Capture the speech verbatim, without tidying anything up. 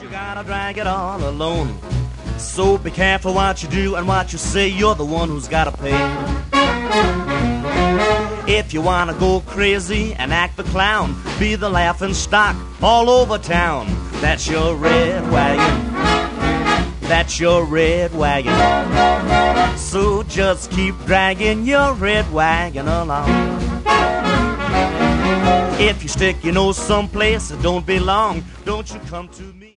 You gotta drag it all alone. So be careful what you do and what you say. You're the one who's gotta pay. If you wanna go crazy and act the clown, be the laughing stock all over town. That's your red wagon. That's your red wagon. So just keep dragging your red wagon along. If you stick your nose someplace that don't belong, don't you come to me.